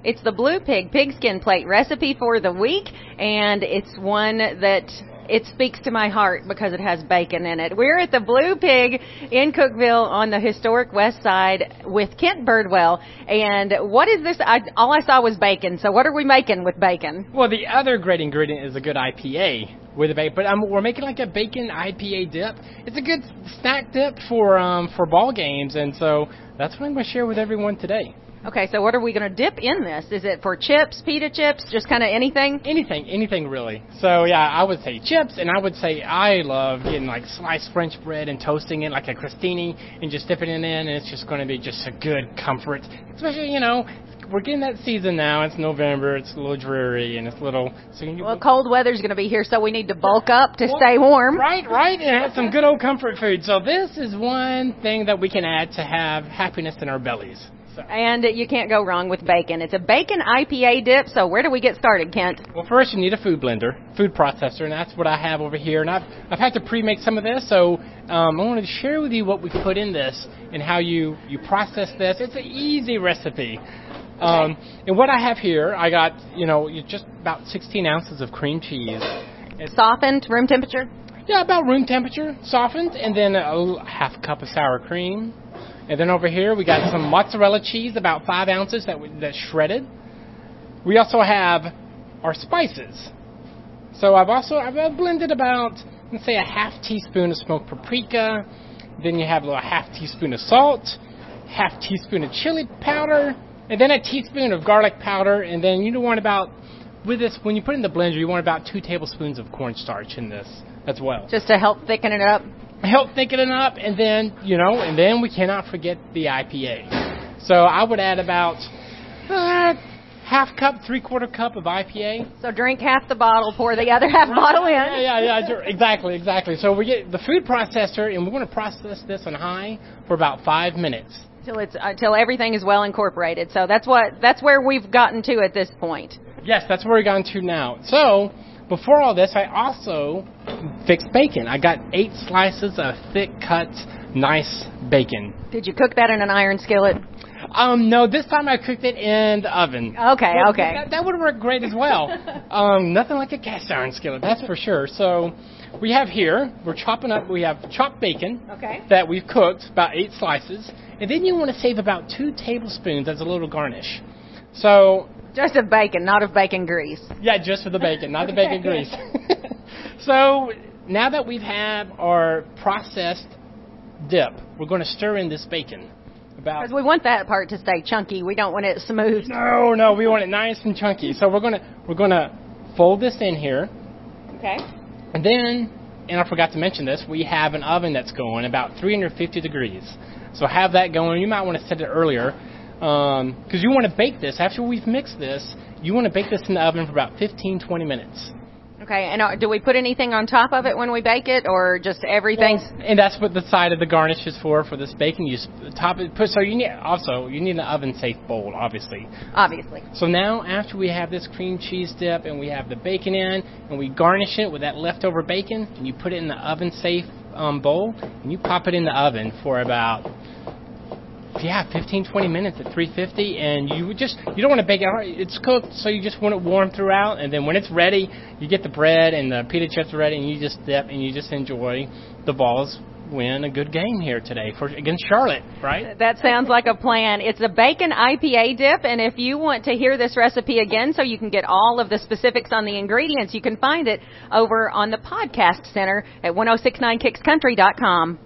It's the Blue Pig pigskin plate recipe for the week, and it's one that it speaks to my heart because it has bacon in it. We're at the Blue Pig in Cookeville on the historic west side with Kent Birdwell. And what is this? All I saw was bacon. So what are we making with bacon? Well, the other great ingredient is a good IPA with a bacon. But we're making like a bacon IPA dip. It's a good snack dip for ball games. And so that's what I'm going to share with everyone today. Okay, so what are we going to dip in this? Is it for chips, pita chips, just kind of anything? Anything really. So, yeah, I would say chips, and I would say I love getting, like, sliced French bread and toasting it like a crostini and just dipping it in, and it's just going to be just a good comfort. Especially, we're getting that season now. It's November. It's a little dreary, and it's a little... Well, cold weather's going to be here, so we need to bulk up to stay warm. Right, and have some good old comfort food. So this is one thing that we can add to have happiness in our bellies. So. And you can't go wrong with bacon. It's a bacon IPA dip, so where do we get started, Kent? Well, first you need a food blender, food processor, and that's what I have over here. And I've had to pre-make some of this, so I wanted to share with you what we put in this and how you process this. It's an easy recipe. Okay. And what I have here, I got, just about 16 ounces of cream cheese. Softened, room temperature? Yeah, about room temperature, softened, and then a half cup of sour cream. And then over here, we got some mozzarella cheese, about 5 ounces that's shredded. We also have our spices. So I've blended about, let's say, a half teaspoon of smoked paprika. Then you have a half teaspoon of salt, half teaspoon of chili powder, and then a teaspoon of garlic powder. And then with this, when you put it in the blender, you want about 2 tablespoons of cornstarch in this as well. Just to help thicken it up? Help thicken it up, and then we cannot forget the IPA. So I would add about half cup, 3/4 cup of IPA. So drink half the bottle, pour the other half bottle in. Yeah, exactly. So we get the food processor, and we're going to process this on high for about 5 minutes. Till everything is well incorporated. So that's where we've gotten to at this point. Yes, that's where we've gotten to now. So before all this, I also fixed bacon. I got 8 slices of thick cut, nice bacon. Did you cook that in an iron skillet? No, this time I cooked it in the oven. Okay. That would work great as well. Nothing like a cast iron skillet, that's for sure. So we have we have chopped bacon that we've cooked, about 8 slices. And then you want to save about 2 tablespoons as a little garnish. So... Just of bacon, not of bacon grease. Yeah, just for the bacon, not the bacon grease. So now that we've had our processed dip, we're going to stir in this bacon. Because we want that part to stay chunky. We don't want it smooth. No, we want it nice and chunky. So we're gonna fold this in here. Okay. And then, and I forgot to mention this, we have an oven that's going about 350 degrees. So have that going. You might want to set it earlier. Because you want to bake this, after we've mixed this, you want to bake this in the oven for about 15-20 minutes. Okay, and do we put anything on top of it when we bake it, or just everything? Well, and that's what the side of the garnish is for this bacon. You top it. So you need an oven-safe bowl, obviously. Obviously. So now, after we have this cream cheese dip and we have the bacon in, and we garnish it with that leftover bacon, and you put it in the oven-safe bowl, and you pop it in the oven for about 15-20 minutes at 350, and you don't want to bake it hard. It's cooked, so you just want it warm throughout, and then when it's ready, you get the bread and the pita chips ready, and you just dip and you just enjoy the Vols win a good game here today against Charlotte, right? That sounds like a plan. It's a bacon IPA dip, and if you want to hear this recipe again so you can get all of the specifics on the ingredients, you can find it over on the podcast center at 1069kickscountry.com.